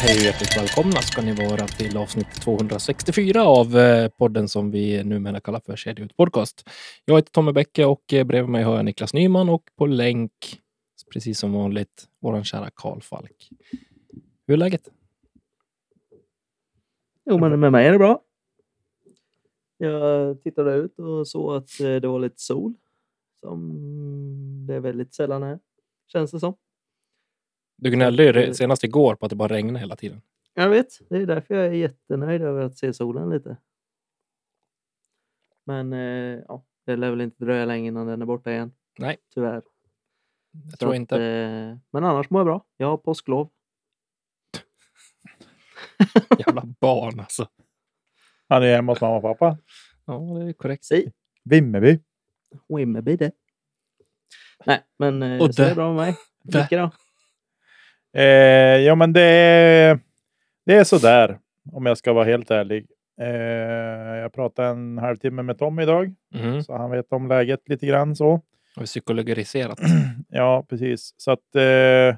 Hej och hjärtligt välkomna ska ni vara till avsnitt 264 av podden som vi numera kallar för Kedja ut podcast. Jag heter Tommy Bäcke och bredvid mig har jag Niklas Nyman och på länk, precis som vanligt, våran kära Karl Falk. Hur är läget? Jo, men med mig är det bra. Jag tittade ut och såg att det var lite sol. Som det är väldigt sällan är, känns det som. Du gnällde ju senast igår på att det bara regnade hela tiden. Jag vet, det är därför jag är jättenöjd över att se solen lite. Men ja, det lär väl inte dröja länge innan den är borta igen. Nej. Tyvärr. Jag tror inte. Men annars mår jag bra. Jag har påsklov. Jävla barn alltså. Han är hemma hos mamma och pappa. Ja, det är korrekt. Vimmerby. Wimmerby det. Nej, men och så är det bra med mig. Vilka då? Ja, men det är sådär. Om jag ska vara helt ärlig. Jag pratade en halvtimme med Tom idag. Mm. Så han vet om läget lite grann så. Och psykologiserat. Ja, precis. Så att det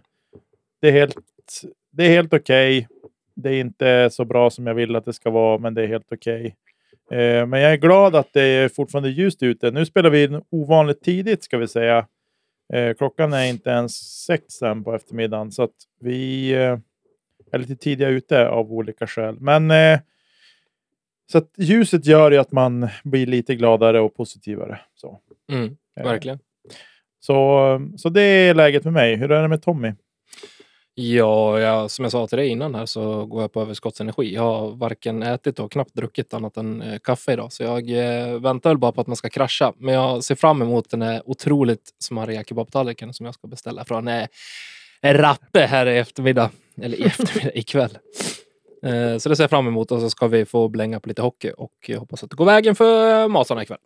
är helt okej. Det är inte så bra som jag vill att det ska vara, men det är helt okej. Men jag är glad att det är fortfarande ljust ute. Nu spelar vi ovanligt tidigt, ska vi säga. Klockan är inte ens 6 än på eftermiddagen. Så att vi är lite tidiga ute av olika skäl. Men så att ljuset gör ju att man blir lite gladare och positivare. Så. Verkligen. Så det är läget med mig. Hur är det med Tommy? Ja, som jag sa till dig innan här så går jag på överskottsenergi. Jag har varken ätit och knappt druckit annat än kaffe idag. Så jag väntar väl bara på att man ska krascha. Men jag ser fram emot den här otroligt smarriga kebabtallriken som jag ska beställa från Rappe här i eftermiddag. Eller i eftermiddag, ikväll. Så det ser jag fram emot och så ska vi få blänga på lite hockey. Och jag hoppas att det går vägen för Masarna ikväll.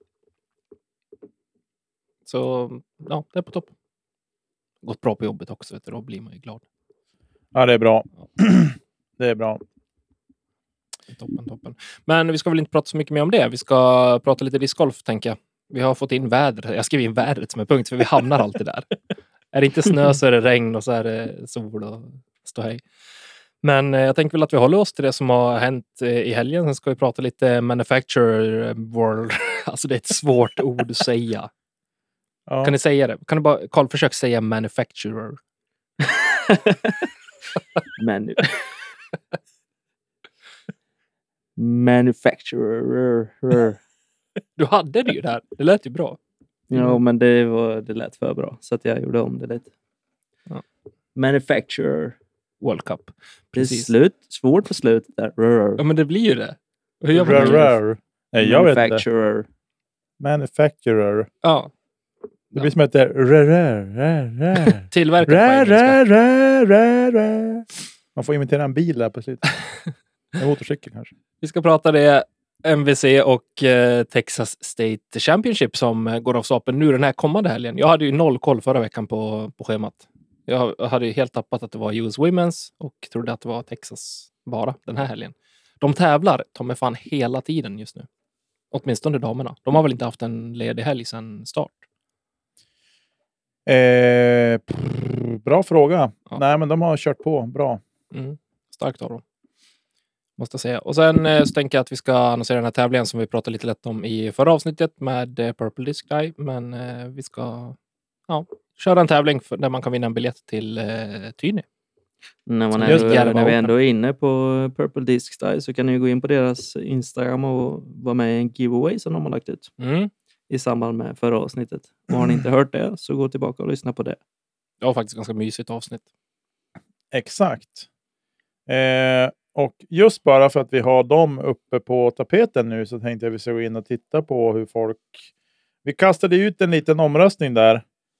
Så ja, det är på topp. Gått bra på jobbet också, vet du, då blir man ju glad. Ja, det är bra. Det är bra. Toppen. Men vi ska väl inte prata så mycket mer om det. Vi ska prata lite discgolf, tänker jag. Vi har fått in vädret. Jag skriver in vädret som en punkt, för vi hamnar alltid där. Är det inte snö så är det regn och så är det sol och ståhej. Men jag tänker väl att vi håller oss till det som har hänt i helgen. Sen ska vi prata lite manufacturer world. Alltså det är ett svårt ord att säga. Ja. Kan ni säga det? Kan du bara, Carl, försök säga manufacturer. Manufacturer. Du hade det ju där. Det lät ju bra. Ja, men det lät för bra. Så att jag gjorde om det lite. Ja. Manufacturer. World Cup. Precis. Det är svårt på slutet där. Ja, men det blir ju det. Hur gör man det? Nej, jag vet Manufacturer. inte. Manufacturer. Ja. Det blir som att det är tillverkare. Man får imitera en bil där på slutet. En motorcykel kanske. Vi ska prata det MVC och Texas State Championship som går av stapeln nu den här kommande helgen. Jag hade ju 0 koll förra veckan på schemat. Jag hade ju helt tappat att det var US Women's och trodde att det var Texas bara den här helgen. De tävlar, de är fan hela tiden just nu. Åtminstone damerna. De har väl inte haft en ledig helg sedan start? Bra fråga. Ja. Nej, men de har kört på. Bra. Starkt av dem. Måste jag säga. Och sen så tänker jag att vi ska annonsera den här tävlingen som vi pratade lite lätt om i förra avsnittet med Purple Disc Guy. Men vi ska köra en tävling där man kan vinna en biljett till Tyne. När vi ändå är inne på Purple Disc Style så kan ni gå in på deras Instagram och vara med i en giveaway som de har lagt ut i samband med förra avsnittet. Och har ni inte hört det så gå tillbaka och lyssna på det. Det var faktiskt ganska mysigt avsnitt. Exakt. Och just bara för att vi har dem uppe på tapeten nu så tänkte jag att vi ska gå in och titta på hur folk... Vi kastade ut en liten omröstning där.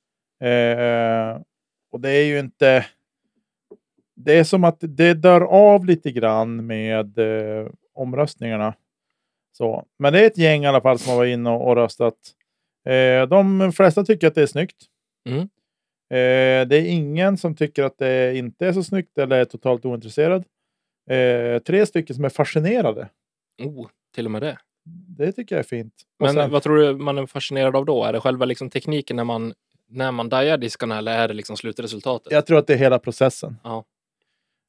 Och det är ju inte... Det är som att det dör av lite grann med omröstningarna. Så. Men det är ett gäng i alla fall som har varit inne och röstat. De flesta tycker att det är snyggt. Det är ingen som tycker att det inte är så snyggt eller är totalt ointresserad. 3 stycken som är fascinerade. Till och med det. Det tycker jag är fint. Men sen, vad tror du man är fascinerad av då? Är det själva liksom tekniken när man dajar diskarna eller är det liksom slutresultatet? Jag tror att det är hela processen. Ja.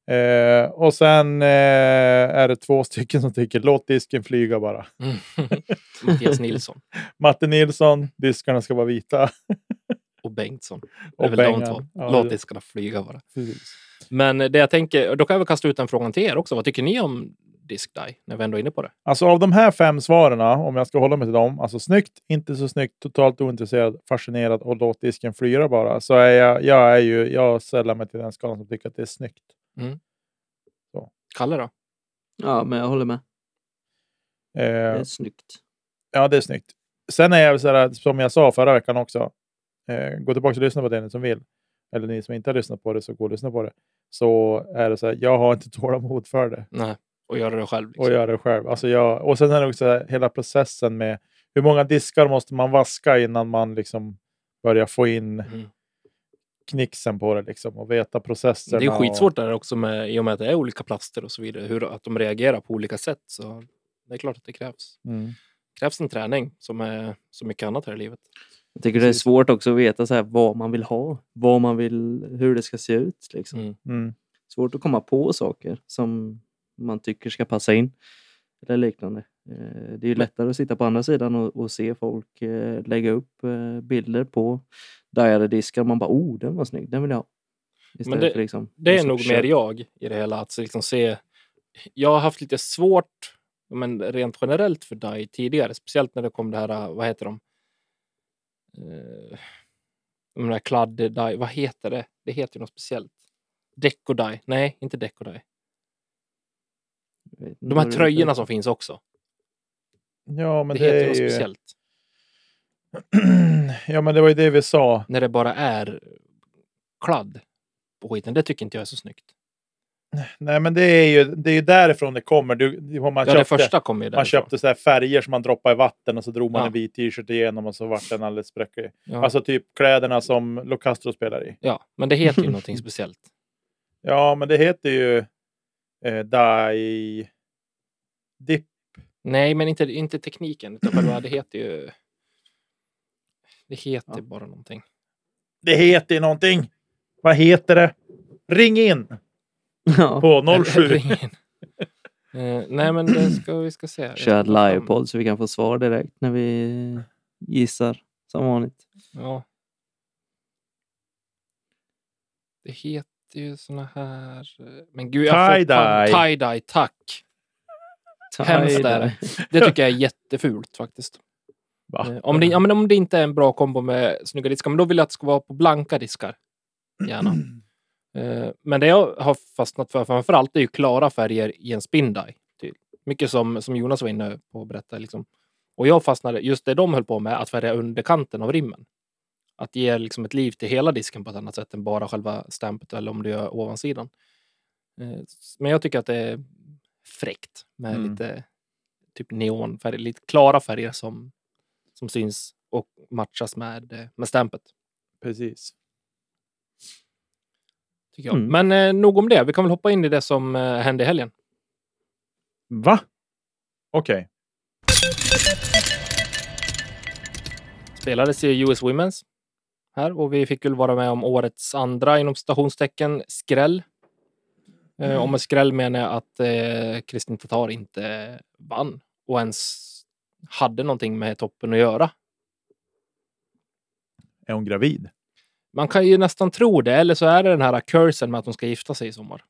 Och sen är det 2 stycken som tycker låt disken flyga bara. Mattias Nilsson. Matte Nilsson, diskarna ska vara vita. Och Bengtsson. Och det är väl de 2. Låt diskarna flyga bara. Precis. Men det jag tänker, då kan jag väl kasta ut en fråga till er också. Vad tycker ni om Disc Die? När vi ändå är inne på det. Alltså av de här 5 svaren, om jag ska hålla mig till dem. Alltså snyggt, inte så snyggt, totalt ointresserad, fascinerad och låt disken flyga bara. Så är jag sällar mig till den skalan som tycker att det är snyggt. Så. Kalle då? Ja, men jag håller med. Det är snyggt. Ja, det är snyggt. Sen är jag så här, som jag sa förra veckan också. Gå tillbaka och lyssna på det ni som vill. Eller ni som inte har lyssnat på det, så gå och lyssna på det. Så är det så här, jag har inte tålamod för det. Nej, och göra det själv. Liksom. Och göra det själv. Alltså och sen är det också här, hela processen med hur många diskar måste man vaska innan man liksom börjar få in knixen på det liksom, och veta processerna. Det är skitsvårt där också i och med att det är olika plaster och så vidare. Att de reagerar på olika sätt. Så det är klart att det krävs. Krävs en träning som är så mycket annat här i livet. Jag tycker det är svårt också att veta så här, vad man vill ha. Hur det ska se ut. Liksom. Svårt att komma på saker som man tycker ska passa in. Eller liknande. Det är ju lättare att sitta på andra sidan och se folk lägga upp bilder på diade diskar. Man bara, den var snygg, den vill jag ha. Men det, liksom, det är nog mer jag i det hela. Att liksom se, jag har haft lite svårt, men rent generellt för die tidigare. Speciellt när det kom det här, vad heter de? De där kladd die, vad heter det? Det heter ju något speciellt. Deco die, nej, inte deco die. De här tröjorna som finns också. Ja, men det heter något speciellt. Ja, men det var ju det vi sa. När det bara är kladd på skiten, det tycker inte jag är så snyggt. Nej, men det är ju därifrån det kommer. Det första kommer ju därifrån. Man köpte så här färger som man droppade i vatten och så drog man en vit t-shirt igenom och så vart den alldeles spräcklig. Ja. Alltså typ kläderna som Locastro spelar i. Ja, men det heter ju någonting speciellt. Ja, men det heter ju Dip. Nej, men inte tekniken. Utan det heter ju... Det heter bara någonting. Det heter ju någonting. Vad heter det? Ring in! På 07. Ring in. Nej, men vi ska se. Kör livepodd så vi kan få svar direkt när vi gissar som vanligt. Ja. Det heter ju såna här... Men gud, tie-dye, tack. Hemskt där. Det tycker jag är jättefult faktiskt. Om det inte är en bra kombo med snygga diskar, men då vill jag att det ska vara på blanka diskar. Gärna. Men det jag har fastnat för framförallt är ju klara färger i en spin-dye. Mycket som Jonas var inne på att berätta. Liksom. Och jag fastnade, just det de höll på med, att färga underkanten av rimmen. Att ge liksom ett liv till hela disken på ett annat sätt än bara själva stampet eller om du gör ovansidan. Men jag tycker att det är fräckt med lite typ neonfärger, lite klara färger som syns och matchas med stampet. Precis. Tycker jag. Men nog om det. Vi kan väl hoppa in i det som hände i helgen. Va? Okej. Spelades i US Women's här och vi fick väl vara med om årets andra inom citationstecken skräll. Om en skräll menar jag att Kristin Tatar inte vann och ens hade någonting med toppen att göra. Är hon gravid? Man kan ju nästan tro det, eller så är det den här cursen med att hon ska gifta sig i sommar.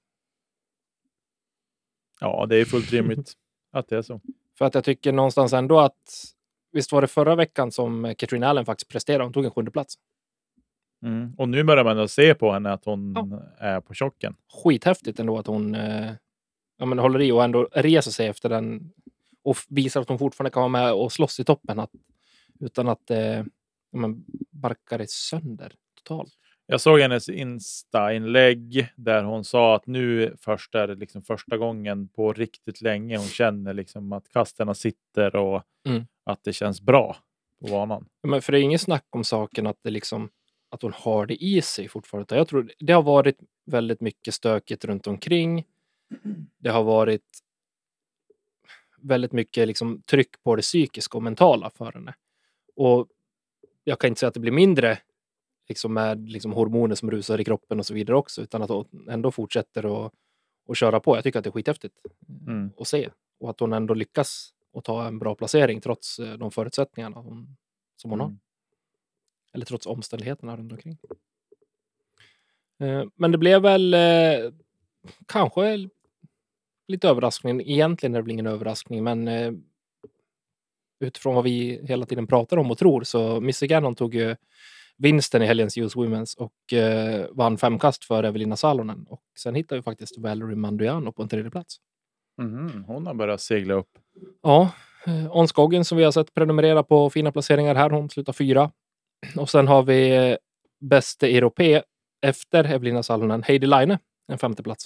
Ja, det är fullt rimligt att det är så. För att jag tycker någonstans ändå att visst var det förra veckan som Katrin Allen faktiskt presterade, hon tog en 7:e plats. Och nu börjar man att se på henne att hon är på chocken. Skithäftigt ändå att hon håller i och ändå reser sig efter den och visar att hon fortfarande kan vara med och slåss i toppen utan att barkar det sönder totalt. Jag såg hennes Insta-inlägg där hon sa att nu först är det liksom första gången på riktigt länge hon känner liksom att kasterna sitter och att det känns bra på banan. Men för det är ingen snack om saken att det liksom att hon har det i sig fortfarande. Jag tror det har varit väldigt mycket stökigt runt omkring. Det har varit väldigt mycket liksom tryck på det psykiska och mentala för henne. Och jag kan inte säga att det blir mindre liksom med liksom hormoner som rusar i kroppen och så vidare också, utan att hon ändå fortsätter och köra på. Jag tycker att det är skithäftigt att se. Och att hon ändå lyckas att ta en bra placering trots de förutsättningarna som hon har. Eller trots omständigheterna runt omkring. Men det blev väl kanske lite överraskning. Egentligen är det väl ingen överraskning, men utifrån vad vi hela tiden pratar om och tror, så Missy Gannon tog ju vinsten i helgens US Women's och vann 5 kast för Evelina Salonen. Och sen hittade vi faktiskt Valerie Manduiano på en 3:e plats. Hon har börjat segla upp. Ja, Ons Goggins som vi har sett prenumerera på fina placeringar här. Hon slutar 4. Och sen har vi bäste europé efter Evelina Salonen, Heidi Laine, en 5:e plats.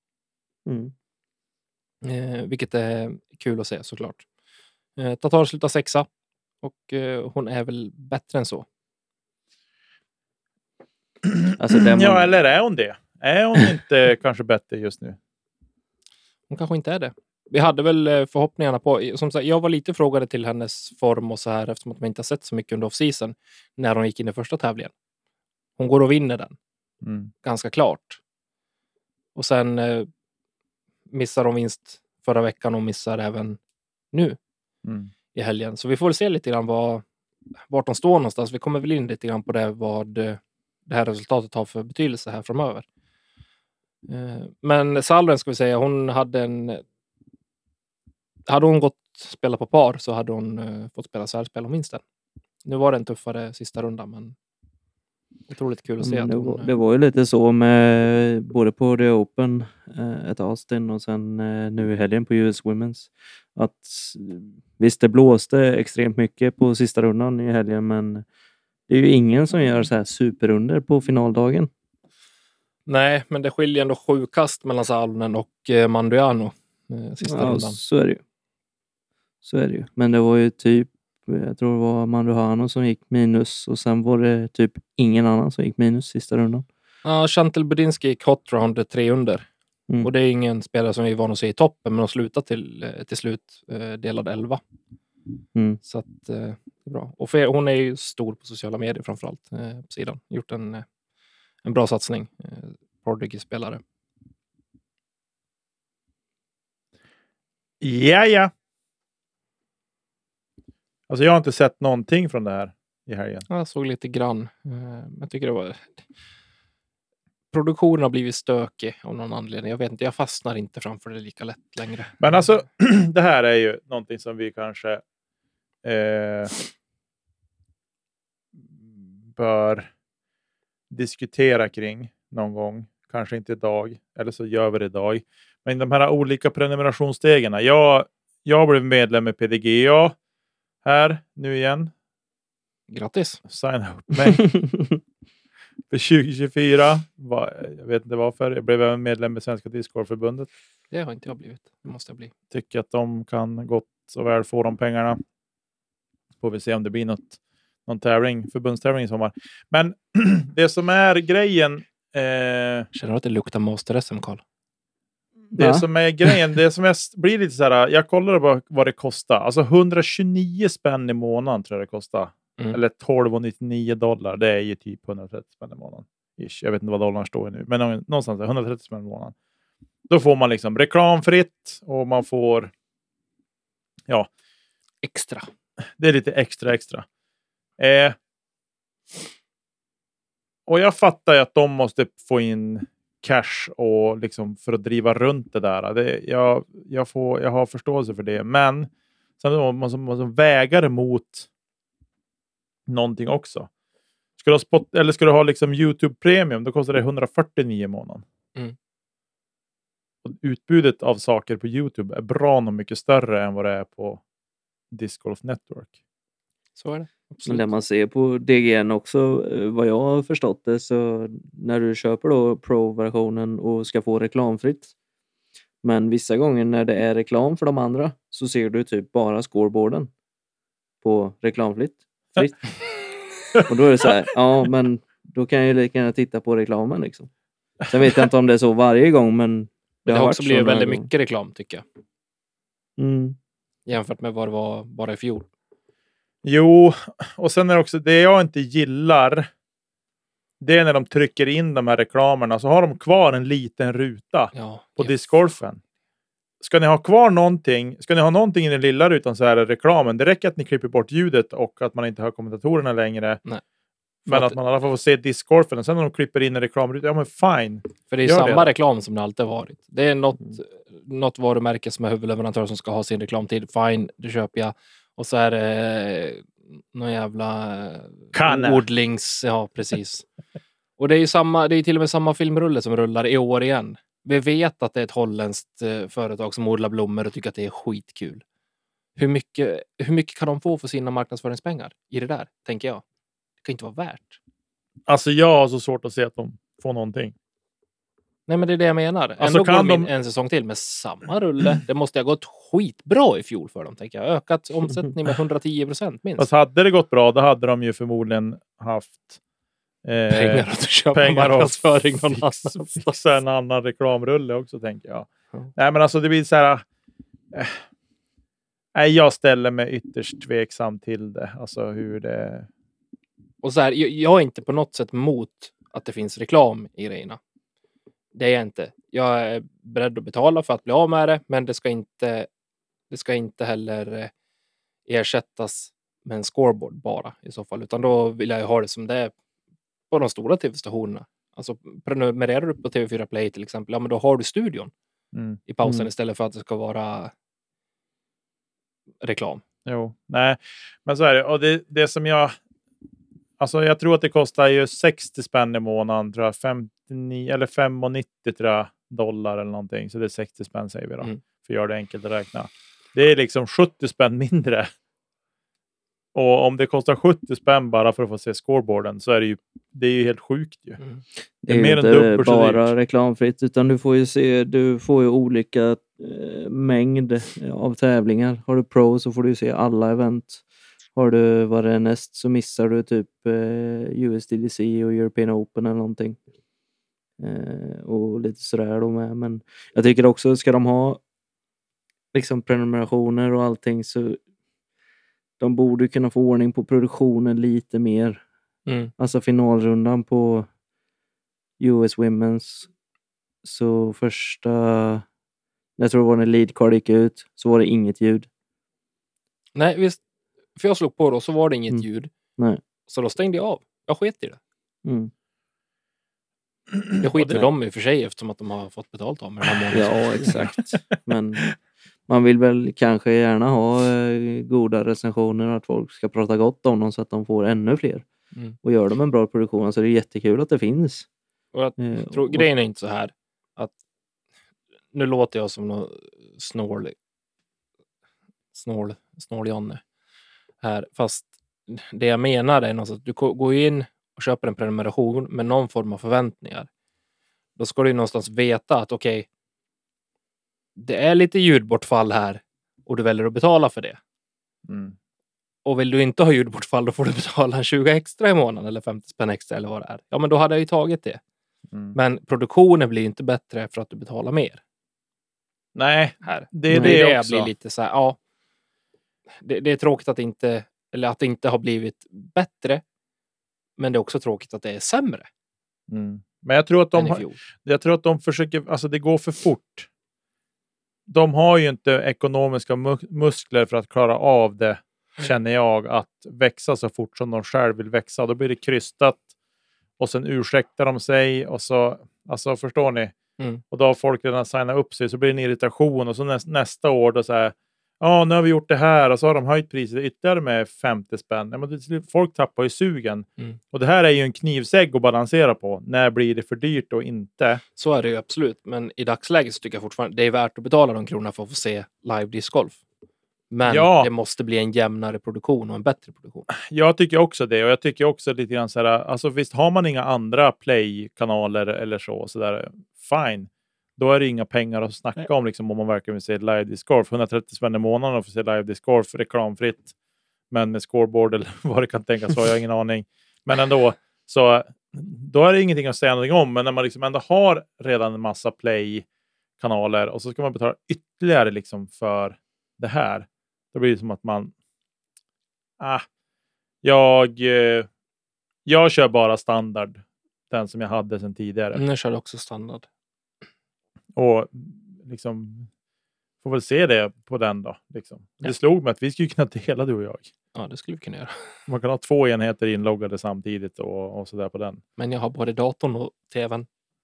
Vilket är kul att se såklart. Tatar slutar 6 och hon är väl bättre än så. Alltså ja, eller är hon det? Är hon inte kanske bättre just nu? Hon kanske inte är det. Vi hade väl förhoppningarna på, som sagt, jag var lite frågade till hennes form och så här, eftersom att man inte har sett så mycket under off-season när hon gick in i första tävlingen. Hon går och vinner den. Ganska klart. Och sen missar hon vinst förra veckan och missar även nu i helgen. Så vi får se lite grann vart de står någonstans. Vi kommer väl in lite grann på det, vad det här resultatet har för betydelse här framöver. Men Salonen ska vi säga, hon hade hon gått spela på par så hade hon fått spela särspel om minst den. Nu var det en tuffare sista runda, men otroligt kul att se att hon... Det var ju lite så med både på The Open, ett Austin och sen nu i helgen på US Women's. Att visst, det blåste extremt mycket på sista rundan i helgen, men det är ju ingen som gör så här superrunder på finaldagen. Nej, men det skiljer ändå 7 kast mellan Salonen och Manduiano sista rundan. Så är det ju. Men det var ju typ, jag tror det var Manduiano som gick minus och sen var det typ ingen annan som gick minus sista rundan. Ja, Chantal Budinski gick hot round 3 under. Och det är ingen spelare som vi är van att se i toppen, men de slutar till slut delad 11. Så att det är bra. Och hon är ju stor på sociala medier framförallt på sidan. Gjort en bra satsning. Prodigy-spelare. Ja. Alltså jag har inte sett någonting från det här i helgen. Jag såg lite grann. Jag tycker det var... Produktionen har blivit stökig av någon anledning. Jag vet inte, jag fastnar inte framför det lika lätt längre. Men alltså, det här är ju någonting som vi kanske bör diskutera kring någon gång. Kanske inte idag, eller så gör vi det idag. Men de här olika prenumerationsstegen. Jag blev medlem i PDGA här nu igen. Grattis! Signa upp mig. För 2024. Jag vet inte varför. Jag blev även medlem i Svenska Discgolfförbundet. Det har inte jag blivit. Det måste jag bli. Tycker att de kan gott så väl få de pengarna. Får vi se om det blir någon tävling, förbundstävling i sommar. Men det som är grejen... Känner du att det luktar Master-SM, Carl? Det som är grejen, det som blir lite så här... Jag kollade vad det kostar. Alltså 129 spänn i månaden tror jag det kostar. Eller $12,99. Det är ju typ 130 spänn i månaden. Jag vet inte vad dollarn står i nu. Men någonstans 130 spänn i månaden. Då får man liksom reklamfritt. Och man får... Ja. Extra. Det är lite extra. Och jag fattar ju att de måste få in cash och liksom för att driva runt det där. Jag har förståelse för det. Men sen måste man väga det mot någonting också. Ska du ha liksom YouTube Premium, då kostar det 149 i månaden. Och utbudet av saker på YouTube är bra nog mycket större än vad det är på Disc Golf Network. Så är det. Men det man ser på DGN också, vad jag har förstått det, så när du köper då Pro-versionen och ska få reklamfritt. Men vissa gånger när det är reklam för de andra så ser du typ bara scoreboarden på reklamfritt. Och då är det så här, ja men då kan jag ju lika gärna titta på reklamen liksom. Sen vet jag inte om det är så varje gång, men det har också blivit väldigt mycket reklam tycker jag. Jämfört med vad det var bara i fjol. Jo, och sen är det också det jag inte gillar det är när de trycker in de här reklamerna så har de kvar en liten ruta på discgolfen. Ska ni ha kvar någonting, ska ni ha någonting i den lilla rutan så är det reklamen. Det räcker att ni klipper bort ljudet och att man inte hör kommentatorerna längre. Nej. Men att man i alla fall får se discgolfen och sen när de klipper in en reklamruta, ja men fine. För det är samma reklam som det alltid har varit. Det är något varumärke som är huvudleverantör som ska ha sin reklamtid. Fine, det köper jag. Och så är det någon jävla odlings... Ja, precis. Och det är till och med samma filmrulle som rullar i år igen. Vi vet att det är ett holländskt företag som odlar blommor och tycker att det är skitkul. Hur mycket kan de få för sina marknadsföringspengar i det där, tänker jag. Det kan inte vara värt. Alltså jag har så svårt att se att de får någonting. Nej, men det är det jag menar. Alltså, ändå går en säsong till med samma rulle. Det måste ha gått skitbra i fjol för dem, tänker jag. Ökat omsättning med 110% minst. Fast hade det gått bra, då hade de ju förmodligen haft pengar att köpa marknadsföring någon annanstans. Fixa en annan reklamrulle också, tänker jag. Nej, men alltså det blir så här... jag ställer mig ytterst tveksam till det. Alltså hur det... Och så här, jag är inte på något sätt emot att det finns reklam i grejerna. Det är jag inte. Jag är beredd att betala för att bli av med det, men det ska inte heller ersättas med en scoreboard bara i så fall. Utan då vill jag ha det som det är på de stora tv-stationerna. Alltså prenumererar du på TV4 Play till exempel, ja men då har du studion i pausen istället för att det ska vara reklam. Jo, nej. Men så är det. Och det som jag... Alltså jag tror att det kostar ju 60 spänn i månaden, tror jag. 59 eller 5,90 tror jag, dollar eller någonting. Så det är 60 spänn säger vi då. För att göra det enkelt att räkna. Det är liksom 70 spänn mindre. Och om det kostar 70 spänn bara för att få se scoreboarden så är det är ju helt sjukt ju. Det är mer inte bara reklamfritt, utan du får ju olika mängd av tävlingar. Har du pro så får du se alla event. Har du vad det är näst så missar du typ USDC och European Open eller någonting. Och lite sådär då med. Men jag tycker också, ska de ha liksom prenumerationer och allting, så de borde kunna få ordning på produktionen lite mer. Alltså finalrundan på US Women's, så jag tror det var när lead card gick ut, så var det inget ljud. Nej, visst. För jag slog på då så var det inget ljud. Nej. Så då stängde jag av. Jag sket i det. Jag skiter för dem i och för sig eftersom att de har fått betalt av mig den här månaden. Ja, exakt. Men man vill väl kanske gärna ha goda recensioner, att folk ska prata gott om dem så att de får ännu fler. Och gör de en bra produktion så är det jättekul att det finns. Och jag tror grejen är inte så här att nu låter jag som någon snål-Janne här, fast det jag menar är något att du går in och köper en prenumeration med någon form av förväntningar. Då ska du någonstans veta att okej, det är lite ljudbortfall här och du väljer att betala för det. Och vill du inte ha ljudbortfall, då får du betala 20 extra i månaden eller 50 spänn extra eller vad det är. Ja, men då hade jag ju tagit det. Men produktionen blir inte bättre för att du betalar mer. Nej, här. Det är det också. Blir lite så här, ja. Det är tråkigt att det inte har blivit bättre. Men det är också tråkigt att det är sämre. Men jag tror att de försöker, alltså det går för fort. De har ju inte ekonomiska muskler för att klara av det, känner jag, att växa så fort som de själv vill växa. Då blir det krystat och sen ursäktar de sig och så, alltså förstår ni? Och då har folk redan signat upp sig, så blir det en irritation och så nästa år då så här, ja, nu har vi gjort det här och så har de höjt priset ytterligare med 50 spänn. Ja, men folk tappar ju sugen. Och det här är ju en knivsägg att balansera på. När blir det för dyrt och inte? Så är det ju absolut. Men i dagsläget så tycker jag fortfarande det är värt att betala de kronorna för att få se live discgolf. Men det måste bli en jämnare produktion och en bättre produktion. Jag tycker också det. Och jag tycker också lite grann så här, alltså visst har man inga andra play-kanaler eller så där, fine. Då är det inga pengar att snacka om liksom, om man verkligen vill se live discgolf. 130 spänn i månaden och få se live discgolf reklamfritt. Men med scoreboard eller vad det kan tänkas så har jag ingen aning. Men ändå, så då är det ingenting att säga någonting om. Men när man liksom ändå har redan en massa play-kanaler och så ska man betala ytterligare liksom för det här. Då blir det som att man... Jag kör bara standard den som jag hade sedan tidigare. Nu kör också standard. Och liksom får väl se det på den då. Liksom. Det slog mig att vi skulle kunna dela, du och jag. Ja, det skulle vi kunna göra. Man kan ha 2 enheter inloggade samtidigt och sådär på den. Men jag har både datorn och tvn.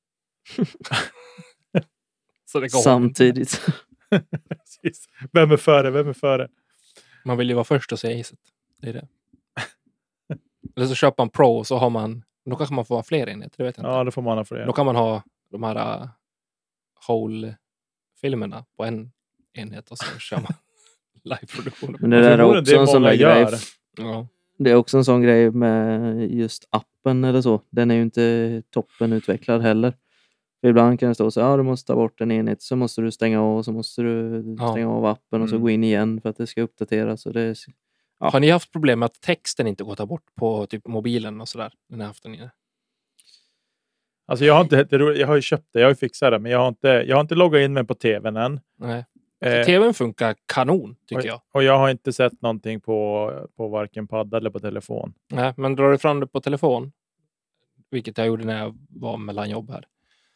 Så det går samtidigt. Vem är före? Man vill ju vara först och se iset. Det är det. Eller så köper man Pro och så har man... Då kanske man får ha fler enheter, det vet jag inte. Ja, det får man ha fler. Då kan man ha de här whole-filmerna på en enhet och så kör man live-produktion. Men det där är också en sån där grej. Ja. Det är också en sån grej med just appen eller så. Den är ju inte toppen utvecklad heller. För ibland kan det stå så ja, du måste ta bort en enhet, så måste du stänga av och så måste du stänga av appen och så gå in igen för att det ska uppdateras. Så det, ja. Har ni haft problem med att texten inte går att ta bort på typ mobilen och sådär? Den här haft den. Alltså jag har ju köpt det, jag har ju fixat det, men jag har inte loggat in mig på tvn än. Nej. TVn funkar kanon, tycker jag. Och jag har inte sett någonting på varken padda eller på telefon. Nej, men drar du fram det på telefon, vilket jag gjorde när jag var mellan jobb här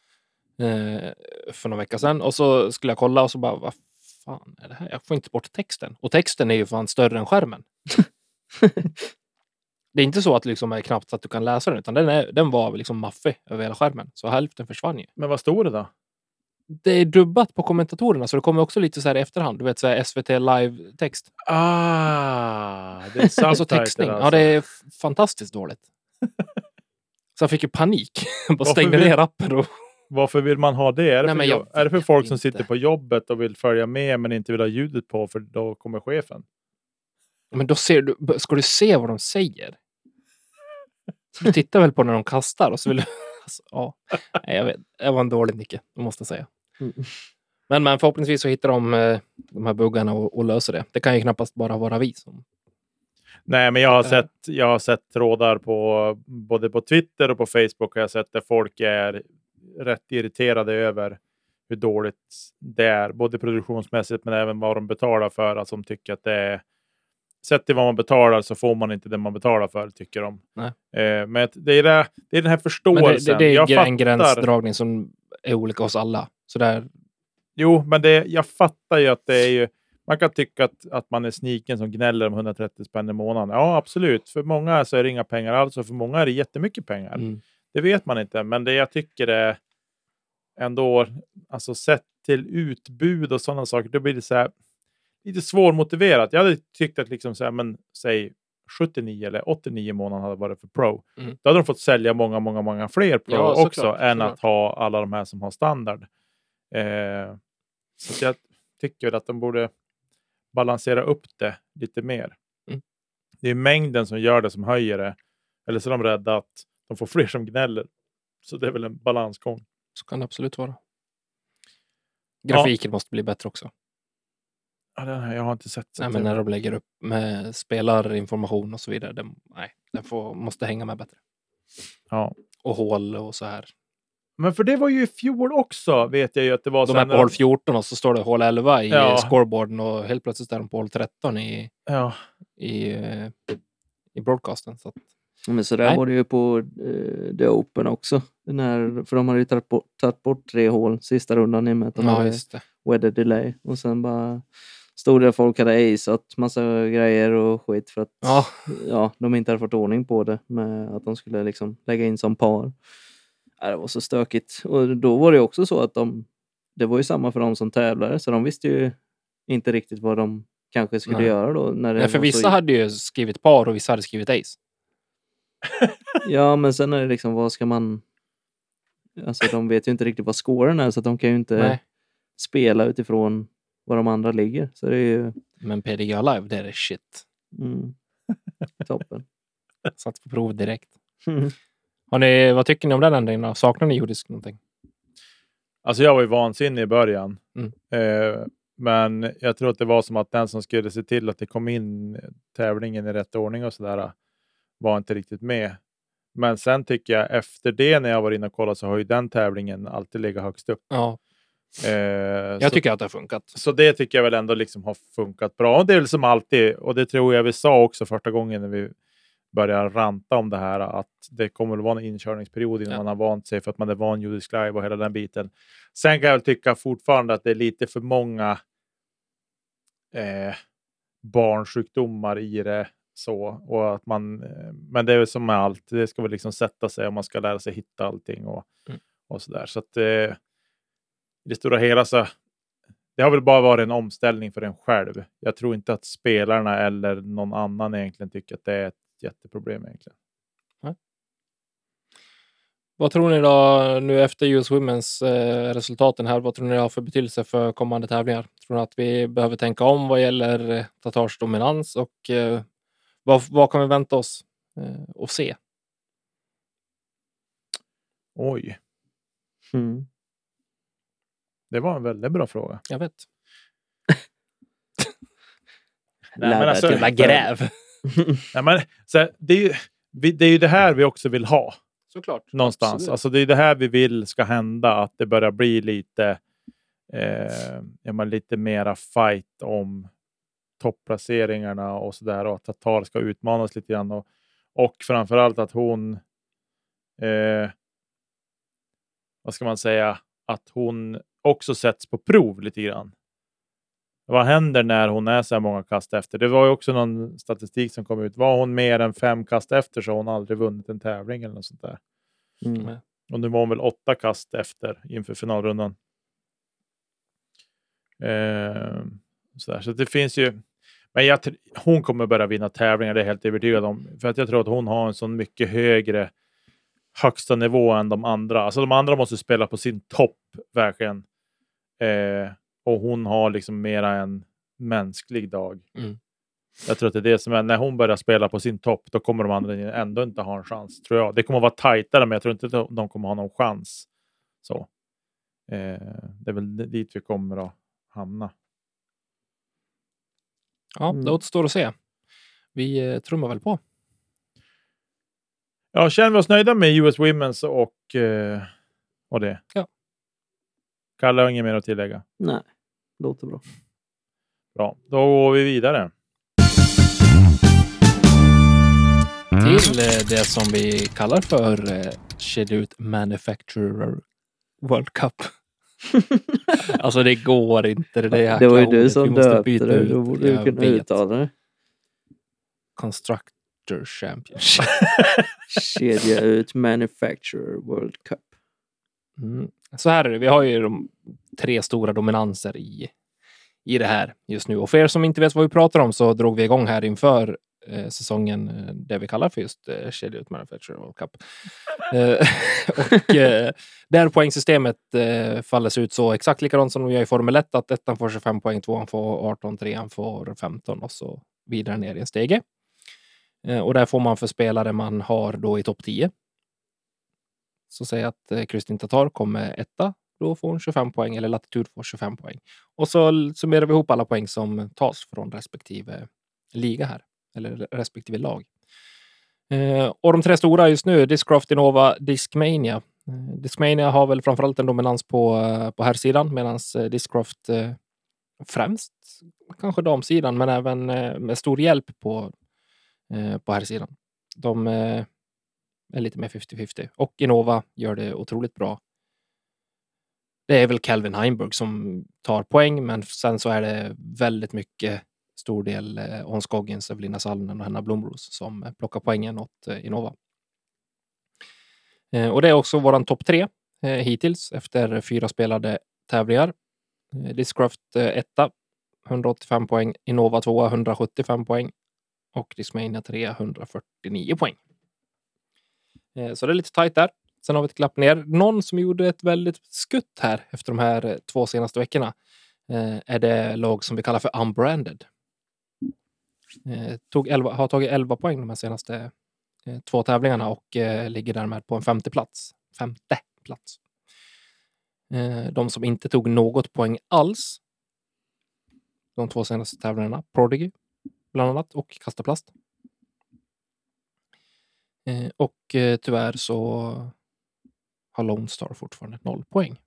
för några veckor sedan, och så skulle jag kolla och så bara, vad fan är det här? Jag får inte bort texten. Och texten är ju fan större än skärmen. Det är inte så att liksom är knappt att du kan läsa den, utan den var liksom maffig över hela skärmen. Så hälften försvann ju. Men vad står det då? Det är dubbat på kommentatorerna, så det kommer också lite så här i efterhand. Du vet, så här SVT live-text. Det är alltså textning. Alltså. Ja, det är fantastiskt dåligt. Så jag fick ju panik. Bara stängde ner appen. Och... Varför vill man ha det? Är det för folk som sitter på jobbet och vill följa med men inte vill ha ljudet på, för då kommer chefen? Men då ska du se vad de säger? Du tittar väl på när de kastar och så vill du... Alltså, ja, jag vet. Det var en dålig Nicke, måste jag säga. Men förhoppningsvis så hittar de här buggarna och löser det. Det kan ju knappast bara vara vi som... Nej, men jag har sett trådar på både på Twitter och på Facebook, har jag sett där folk är rätt irriterade över hur dåligt det är, både produktionsmässigt men även vad de betalar för, att de tycker att det är sett till vad man betalar så får man inte det man betalar för, tycker de. Men det är den här förståelsen. Men det är en gränsdragning som är olika hos alla. Så där... Jo, men jag fattar ju att det är ju, man kan tycka att man är sniken som gnäller om 130 spänn i månaden. Ja, absolut. För många så är det inga pengar alls, och för många är det jättemycket pengar. Det vet man inte, men det jag tycker är ändå, alltså sett till utbud och sådana saker, då blir det så här lite svårmotiverat. Jag hade tyckt att liksom så här, men säg 79 eller 89 månader hade varit för Pro. Då hade de fått sälja många fler Pro också, än att ha alla de här som har standard. Så jag tycker att de borde balansera upp det lite mer. Det är mängden som gör det som höjer det. Eller så är de rädda att de får fler som gnäller. Så det är väl en balansgång. Så kan det absolut vara. Grafiken måste bli bättre också. Ja, jag har inte sett. Nej, men när de lägger upp med spelarinformation och så vidare. Den måste hänga med bättre. Ja. Och hål och så här. Men för det var ju i fjol också, vet jag ju att det var. De är på hål 14 och så står det hål 11 i scoreboarden, och helt plötsligt är de på hål 13 i broadcasten. Så att... Men så där var det ju på The Open också. För de hade ju tagit bort 3 hål sista rundan i och med att de hade weather delay. Och sen bara stod det att folk hade aceat massa grejer och skit för att de inte hade fått ordning på det med att de skulle liksom lägga in som par. Det var så stökigt. Och då var det också så att det var ju samma för de som tävlade, så de visste ju inte riktigt vad de kanske skulle göra då. För vissa hade ju skrivit par och vissa hade skrivit ace. Ja, men sen är det liksom, vad ska man... Alltså de vet ju inte riktigt vad scoren är, så att de kan ju inte spela utifrån var de andra ligger. Så det är ju... Men PDGA Live, det är det shit. Toppen. Satt på prov direkt. Vad tycker ni om den ändringen? Saknar ni jordisk någonting? Alltså jag var ju vansinnig i början. Men jag tror att det var som att den som skulle se till att det kom in tävlingen i rätt ordning och sådär var inte riktigt med. Men sen tycker jag efter det, när jag var inne och kollade, så har ju den tävlingen alltid legat högst upp. Ja. Jag tycker att det har funkat. Så det tycker jag väl ändå liksom har funkat bra. Och det är väl som alltid, och det tror jag vi sa också första gången när vi börjar ranta om det här, att det kommer att vara en inkörningsperiod innan man har vant sig, för att man är van Judisk Live och hela den biten. Sen kan jag väl tycka fortfarande att det är lite för många barnsjukdomar i det, så, och att man, men det är som med allt, det ska väl liksom sätta sig och man ska lära sig hitta allting och sådär. Så att i det stora hela så det har väl bara varit en omställning för en själv. Jag tror inte att spelarna eller någon annan egentligen tycker att det är ett jätteproblem egentligen. Vad tror ni då nu efter US Women's resultaten här? Vad tror ni det har för betydelse för kommande tävlingar? Tror ni att vi behöver tänka om vad gäller Tatars dominans, och vad kan vi vänta oss och se? Oj. Det var en väldigt bra fråga. Jag vet. Nej, men alltså, gräv. Nej, men, så, det är ju det här vi också vill ha. Såklart. Någonstans. Absolut. Alltså det är det här vi vill ska hända. Att det börjar bli lite lite mera fight om topplaceringarna och sådär. Och att Tatar ska utmanas lite grann. Och framförallt att hon vad ska man säga? Att hon också sätts på prov lite grann. Vad händer när hon är så här många kast efter? Det var ju också någon statistik som kom ut. Var hon mer än 5 kast efter så har hon aldrig vunnit en tävling eller något sånt där. Och nu var hon väl 8 kast efter inför finalrundan. Så det finns ju... Men hon kommer börja vinna tävlingar, det är jag helt övertygad om. För att jag tror att hon har en sån mycket högre högsta nivå än de andra. Alltså de andra måste spela på sin topp verkligen. Och hon har liksom mera en mänsklig dag. Jag tror att det är det som är, när hon börjar spela på sin topp, då kommer de andra ändå inte ha en chans, tror jag. Det kommer att vara tajtare, men jag tror inte att de kommer ha någon chans. Så. Det är väl dit vi kommer att hamna. Ja, det återstår att se. Vi trummar väl på. Ja, känner vi oss nöjda med US Women's och det? Ja. Kalle har inget mer att tillägga? Nej, låter bra. Bra, då går vi vidare. Till det som vi kallar för Scheduled Manufacturer World Cup. Alltså det går inte. Det var ju du som döpte det. Då borde du kunna uttala det. Constructor Championship. Kedja ut Manufacturer World Cup. Så här är det. Vi har ju de 3 stora dominanser i det här just nu. Och för er som inte vet vad vi pratar om, så drog vi igång här inför säsongen det vi kallar för just Kedja ut Manufacturer World Cup. Och där poängsystemet faller ut så exakt likadant som vi gör i Formel 1, att 1 får 25 poäng, 2 får 18, 3 får 15 och så vidare ner i en stege. Och där får man för spelare man har då i topp 10. Så säg att Kristin Tatar kommer 1, då får hon 25 poäng, eller Latitud får 25 poäng. Och så summerar vi ihop alla poäng som tas från respektive liga här, eller respektive lag. Och de 3 stora just nu, Discraft, Innova, Discmania. Discmania har väl framförallt en dominans på här sidan, medan Discraft främst kanske damsidan, men även med stor hjälp på här sidan. De är lite mer 50-50. Och Innova gör det otroligt bra. Det är väl Calvin Heimburg som tar poäng, men sen så är det väldigt mycket stor del Hans Goggins, Evelina Salonen och Hanna Blomros som plockar poängen åt Innova. Och det är också våran topp 3 hittills efter 4 spelade tävlingar. Discraft 1, 185 poäng. Innova 2, 175 poäng. Och Discmania 3, 149 poäng. Så det är lite tajt där. Sen har vi ett glapp ner. Någon som gjorde ett väldigt skutt här efter de här 2 senaste veckorna är det lag som vi kallar för Unbranded. Har tagit 11 poäng de här senaste 2 tävlingarna och ligger därmed på en 5:e plats. De som inte tog något poäng alls de 2 senaste tävlingarna, Prodigy bland annat och Kastaplast. Och tyvärr så har Lone Star fortfarande 0 poäng.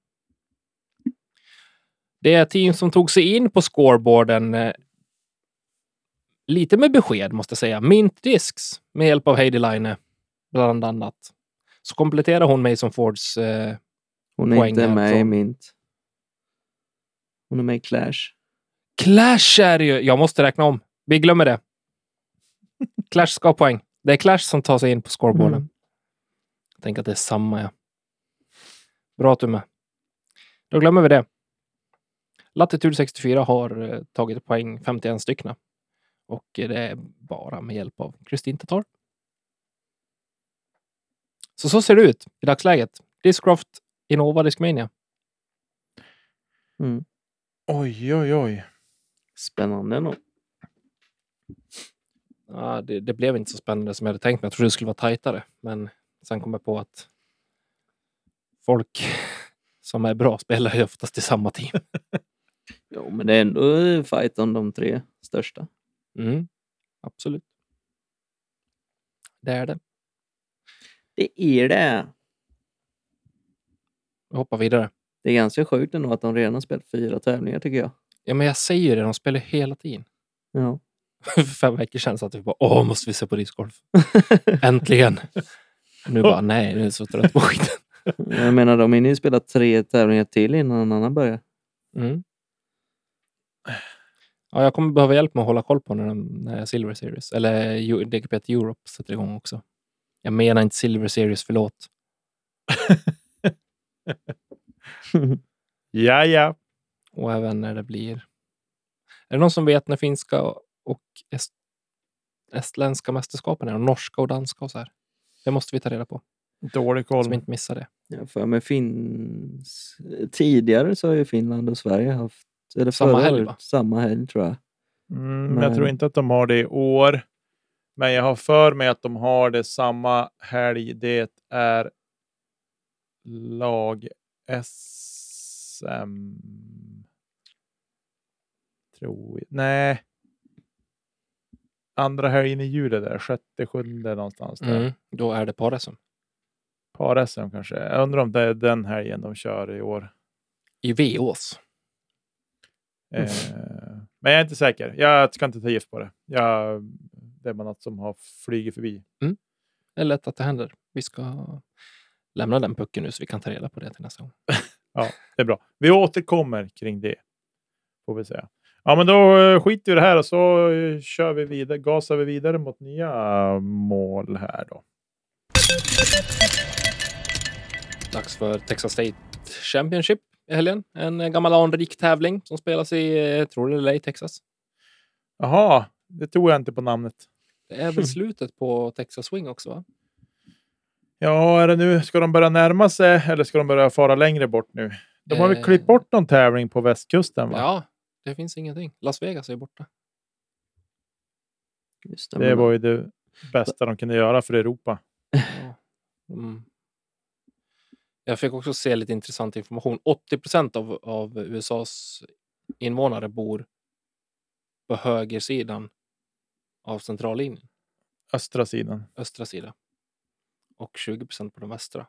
Det team som tog sig in på scoreboarden lite med besked måste jag säga. Mint Discs med hjälp av Heidi Line bland annat. Så kompletterar hon Mason Fords hon är poäng inte här med från- i Mint. Hon är med i Clash. Clash är det ju. Jag måste räkna om. Vi glömmer det. Clash ska ha poäng. Det är Clash som tar sig in på scoreboarden. Jag tänker att det är samma, ja. Bra att du är med. Då glömmer vi det. Latitude 64 har tagit poäng 51 stycken. Och det är bara med hjälp av Kristin Tatar. Så ser det ut i dagsläget. Discraft, Innova, Discmania. Oj. Spännande nog. Ja, det blev inte så spännande som jag hade tänkt mig. Jag trodde det skulle vara tajtare. Men sen kom jag på att folk som är bra spelar ju oftast i samma team. Jo, men det är ändå fight om de 3 största. Absolut. Det är det. Det är det. Vi hoppar vidare. Det är ganska sjukt ändå att de redan har spelat 4 tävlingar tycker jag. Ja, men jag säger ju det. De spelar hela tiden. Ja. För 5 veckor sedan så att vi bara, måste vi se på discgolf? Äntligen. Nu bara, nej, nu är jag så trött på skiten. Jag menar, de hinner ju spela 3 tävlingar till innan någon annan börjar. Ja, jag kommer behöva hjälp med att hålla koll på när Silver Series. Eller DGP Europe sätter igång också. Jag menar inte Silver Series, förlåt. Ja. Och även när det blir... Är det någon som vet när finska och estländska mästerskapen är? Och norska och danska och så här. Det måste vi ta reda på. Dålig koll. Så vi inte missar det. Ja, för med tidigare så har ju Finland och Sverige haft... Eller Samma helg, va? Samma helg, tror jag. Men jag tror inte att de har det i år. Men jag har för mig att de har det samma helg. Det är lag-SM. Tror jag. Nej. Andra helgen i juli där. 6-7 någonstans där. Då är det par-SM. Par-SM kanske. Jag undrar om det är den helgen de kör i år. I Veås. Men jag är inte säker. Jag ska inte ta gift på det. Det är bara något som har flugit förbi. Det är lätt att det händer. Vi ska lämna den pucken nu så vi kan ta reda på det till nästa gång. Ja, det är bra. Vi återkommer kring det. Får vi säga. Ja, men då skiter vi det här och så kör vi vidare. Gasar vi vidare mot nya mål här då. Dags för Texas State Championship i helgen. En gammal anrik tävling som spelas i, tror du eller i Texas. Jaha, det tog jag inte på namnet. Det är väl slutet på Texas Swing också, va? Ja, är det nu? Ska de börja närma sig eller ska de börja fara längre bort nu? De har väl klippt bort någon tävling på västkusten, va? Ja, det finns ingenting. Las Vegas är borta. Just det var ju det bästa de kunde göra för Europa. Ja. Jag fick också se lite intressant information. 80% av USAs invånare bor på högersidan av centrallinjen. Östra sidan. Östra sidan. Och 20% på den västra.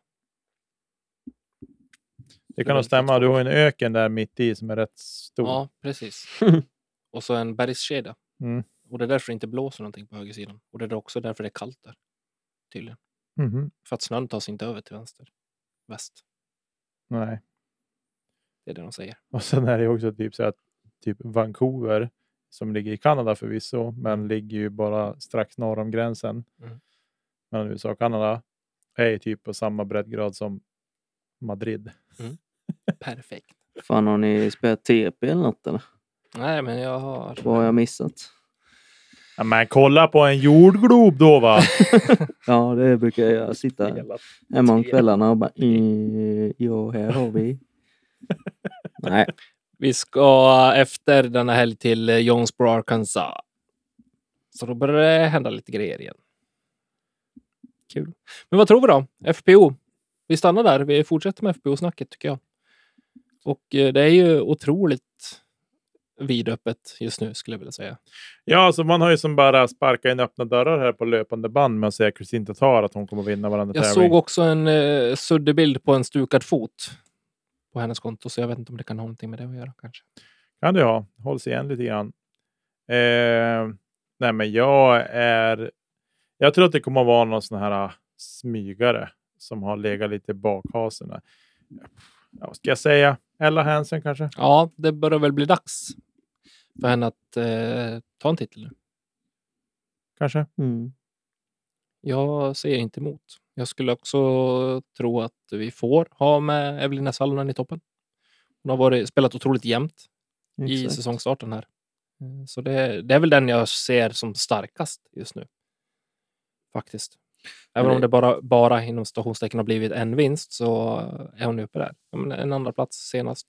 Det kan nog stämma. Du har en öken där mitt i som är rätt stor. Ja, precis. Och så en bergskedja. Och det är därför det inte blåser någonting på högersidan. Och det är också därför det är kallt där. Tydligen. För att snön tar sig inte över till väst. Nej. Det är det de säger. Och sen är det också typ så att typ Vancouver som ligger i Kanada förvisso, men ligger ju bara strax norr om gränsen mellan USA och Kanada, är typ på samma breddgrad som Madrid. Perfekt. Fan, har ni spelat TP eller något eller? Nej, men jag har... Vad har jag missat? Ja, men kolla på en jordglob då, va? Ja, det brukar jag sitta hemma om kvällarna och bara jo, här har vi. Nej. Vi ska efter denna helg till Jonesboro, Arkansas. Så då börjar det hända lite grejer igen. Kul. Men vad tror vi då? FPO. Vi stannar där. Vi fortsätter med FPO-snacket tycker jag. Och det är ju otroligt vidöppet just nu skulle jag vilja säga. Ja, alltså man har ju som bara sparkat in öppna dörrar här på löpande band med att säga Kristin Tatar att hon kommer vinna varandra tävling. Jag såg också en suddebild på en stukad fot på hennes konto, så jag vet inte om det kan ha någonting med det att göra kanske. Kan det ha. Hålls igen lite grann. Nej, men jag tror att det kommer att vara någon sån här smygare som har legat lite i bakhaserna. Ja, ska jag säga Ella Hansen kanske? Ja, det börjar väl bli dags för henne att ta en titel nu. Kanske. Jag ser inte emot. Jag skulle också tro att vi får ha med Evelina Salonen i toppen. Hon har spelat otroligt jämnt i säsongstarten här. Så det är väl den jag ser som starkast just nu. Faktiskt. Även om det bara inom stationstecken har blivit en vinst, så är hon uppe där. En andra plats senast.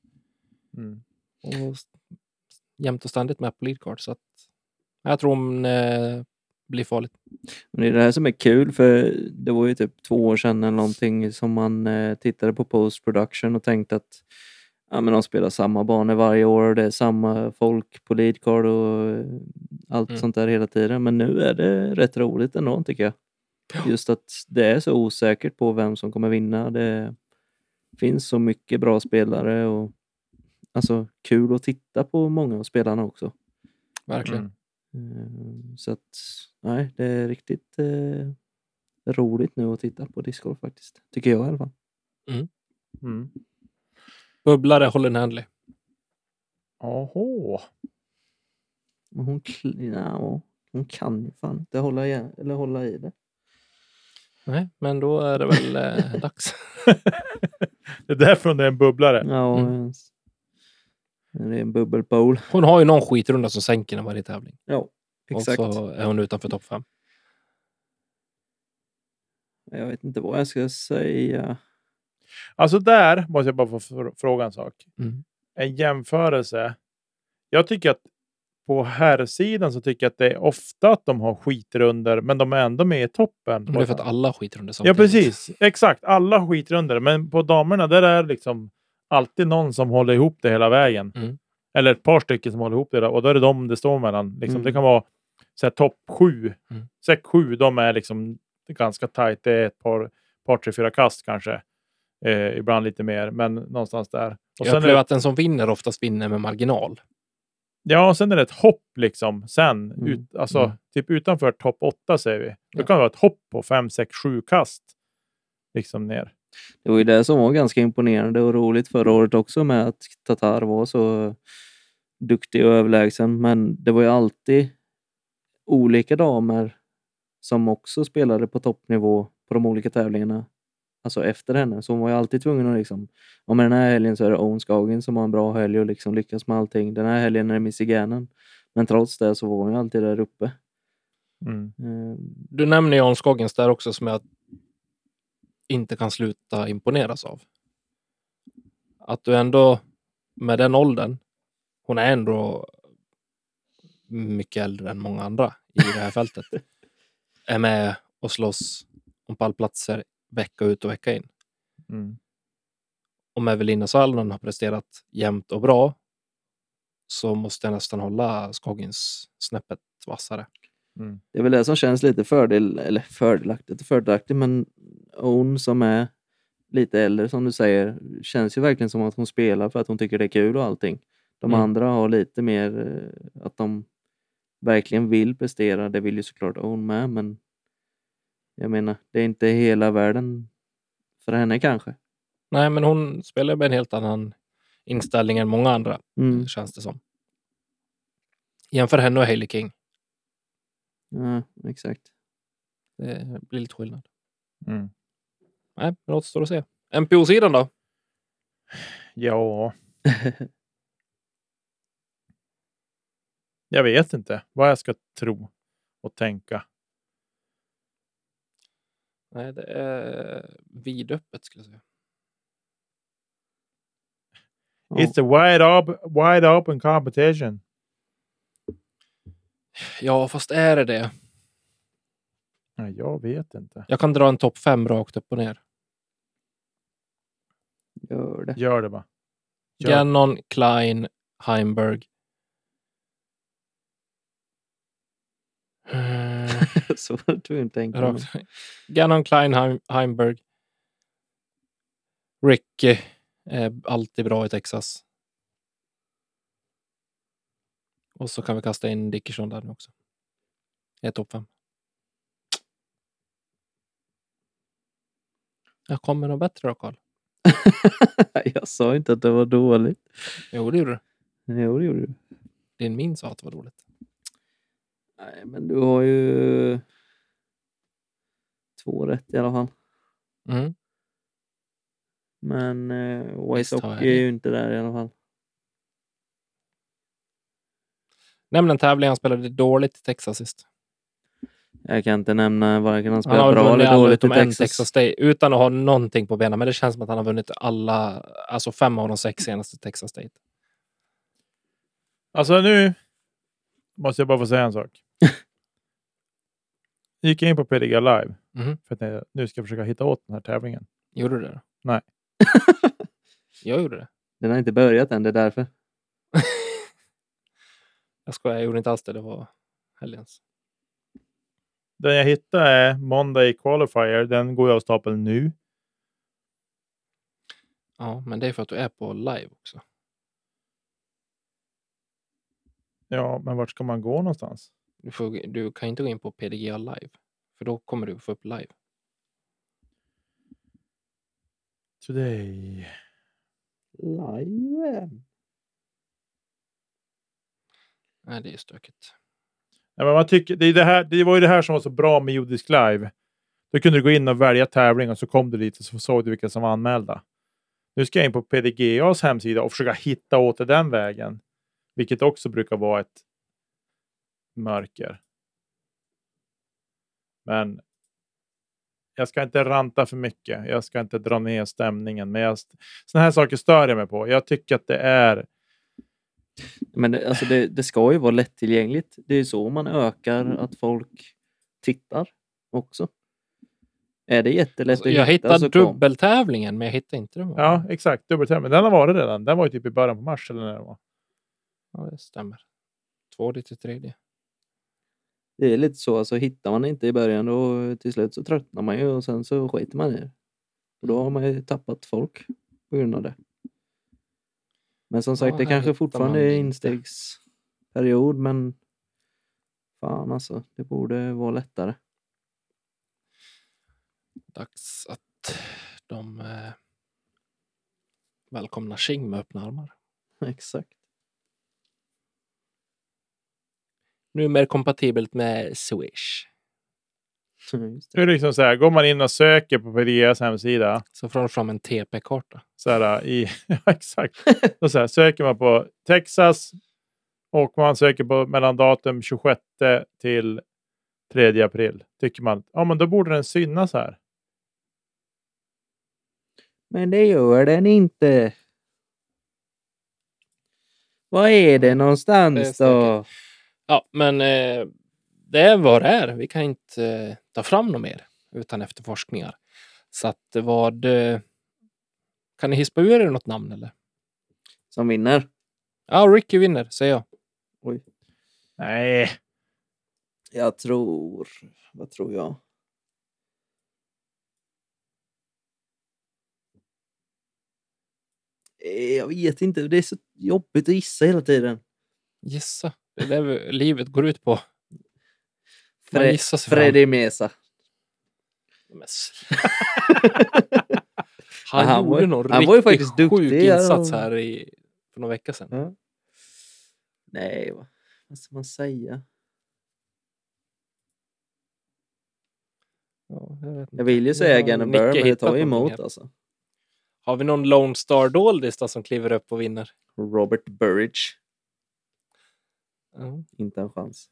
Och jämt och ständigt med på leadcard. Så att jag tror hon blir farligt. Men det är det här som är kul, för det var ju typ 2 år sedan eller någonting som man tittade på post-production och tänkte att men de spelar samma banor varje år och det är samma folk på leadcard och allt sånt där hela tiden. Men nu är det rätt roligt ändå, tycker jag. Just att det är så osäkert på vem som kommer vinna. Det finns så mycket bra spelare och alltså kul att titta på många av spelarna också. Verkligen. Så att nej, det är riktigt roligt nu att titta på discgolf faktiskt. Tycker jag i alla fall. Bubblare Holly Handley. Åhå. Hon kan ju fan inte hålla i det. Nej, men då är det väl dags. Det är därför det är en bubblare. Ja, det är en bubbelbowl. Hon har ju någon skitrunda som sänker när varje tävling. Ja, exakt. Och så är hon utanför topp 5. Jag vet inte vad jag ska säga. Alltså där måste jag bara få fråga en sak. En jämförelse. Jag tycker att på herrsidan så tycker jag att det är ofta att de har skitrunder, men de är ändå med i toppen. Men det är för att alla skitrunder samtidigt. Ja, precis. Exakt. Alla skitrunder. Men på damerna där är liksom alltid någon som håller ihop det hela vägen. Eller ett par stycken som håller ihop det. Och då är det de det står mellan. Liksom, det kan vara så här, topp 7. 6-7, de är liksom ganska tajt. Det är ett par 3-4 kast kanske. Ibland lite mer, men någonstans där. Och jag upplever att den som vinner oftast vinner med marginal. Ja, och sen är det ett hopp liksom. Sen, typ utanför topp 8 säger vi. Då kan det vara ett hopp på 5, 6, 7 kast. Liksom ner. Det var ju det som var ganska imponerande och roligt förra året också, med att Tatar var så duktig och överlägsen. Men det var ju alltid olika damer som också spelade på toppnivå på de olika tävlingarna. Alltså efter henne. Så hon var ju alltid tvungen att liksom, om den här helgen så är det Owen Skagen som har en bra helg och liksom lyckas med allting. Den här helgen är det Missy Gannon. Men trots det så var hon ju alltid där uppe. Du nämner Owen Skagens där också, som jag inte kan sluta imponeras av. Att du ändå med den åldern, hon är ändå mycket äldre än många andra i det här fältet, är med och slåss om pallplatser vecka ut och vecka in. Om Evelina Salonen har presterat jämnt och bra, så måste jag nästan hålla Skagens snäppet vassare. Det är väl det som känns lite fördelaktigt, men hon som är lite äldre, som du säger, känns ju verkligen som att hon spelar för att hon tycker det är kul och allting. De andra har lite mer att de verkligen vill prestera. Det vill ju såklart hon med, men jag menar, det är inte hela världen för henne kanske. Nej, men hon spelar med en helt annan inställning än många andra, känns det som. Jämför henne och Hailey King. Ja, exakt. Det blir lite skillnad. Nej, det återstår att se. MPO-sidan då? Ja. Jag vet inte vad jag ska tro och tänka. Nej, det är vidöppet skulle jag säga. It's a wide open competition. Ja, fast är det? Nej, jag vet inte. Jag kan dra en topp 5 rakt upp och ner. Gör det bara. Gannon, Klein, Heimberg. Så du inte tänker. Gannon, Klein, Heimberg. Ricky är alltid bra i Texas. Och så kan vi kasta in Dickerson där nu också. är topp 5. Jag kommer nog bättre då, Carl. Jag sa inte att det var dåligt. Jo, det gjorde du. Jo, det gjorde du. Din min sa att det var dåligt. Nej, men du har ju 2 rätt i alla fall. Mm. Men Wysocki är ju inte där i alla fall. Nämn en tävling han spelade dåligt i Texas sist. Jag kan inte nämna varken han spelar bra eller dåligt i Texas State utan att ha någonting på benen. Men det känns som att han har vunnit alla, alltså 5 av de 6 senaste Texas State. Alltså nu måste jag bara få säga en sak. Jag gick in på PDG Live för att nu ska jag försöka hitta åt den här tävlingen. Gjorde du det? Nej. Jag gjorde det. Den har inte börjat än, det är därför. Jag skojar, jag gjorde inte alls det. Det var helgens. Den jag hittade är Monday Qualifier. Den går jag av stapeln nu. Ja, men det är för att du är på live också. Ja, men vart ska man gå någonstans? Du kan inte gå in på PDGA live. För då kommer du få upp live. Today. Live? Nej, det är stökigt. Ja, men man tycker, det var ju det här som var så bra med Judisk Live. Då kunde du gå in och välja tävling och så kom du dit och så såg du vilka som var anmälda. Nu ska jag in på PDGAs hemsida och försöka hitta åt den vägen. Vilket också brukar vara ett mörker. Men jag ska inte ranta för mycket. Jag ska inte dra ner stämningen. Men såna här saker stör jag mig på. Jag tycker att det är... Men alltså det ska ju vara lättillgängligt. Det är så man ökar att folk tittar också. Är det jättelätt alltså, jag hittade dubbeltävlingen, men jag hittade inte den. Ja, exakt. Dubbeltävlingen. Den har varit redan. Den var ju typ i början på mars eller när det var. Ja, det stämmer. 2/3. Det är lite så. Alltså, hittar man inte i början och till slut så tröttnar man ju och sen så skiter man i det. Och då har man ju tappat folk på grund av det. Men som sagt, det kanske fortfarande är instegsperiod, men fan alltså, det borde vara lättare. Dags att de välkomnar Xing med öppna armar. Exakt. Nu mer kompatibelt med Swish. Det är liksom så här, går man in och söker på PDGAs hemsida. Så får de fram en TP-karta. Så här, ja, exakt. Så här, söker man på Texas och man söker på mellan datum 26 till 3 april. Tycker man, ja men då borde den synas här. Men det gör den inte. Vad är det någonstans då? Ja, men det är vad det är. Vi kan inte ta fram något mer utan efterforskningar. Så att kan ni hispa ur er något namn eller? Som vinner? Ja, Ricky vinner, säger jag. Oj. Nej. Vad tror jag? Jag vet inte, det är så jobbigt att gissa hela tiden. Gissa, det är det livet går ut på. Freddy Mesa. Han gjorde någon riktigt sjuk insats här för några veckor sedan. Ja. Nej, vad ska man säga? Ja, jag vill ju säga Gannon Burr, men det tar emot alltså. Har vi någon Lone Star doldis som kliver upp och vinner? Robert Burridge. Ja. Inte en chans.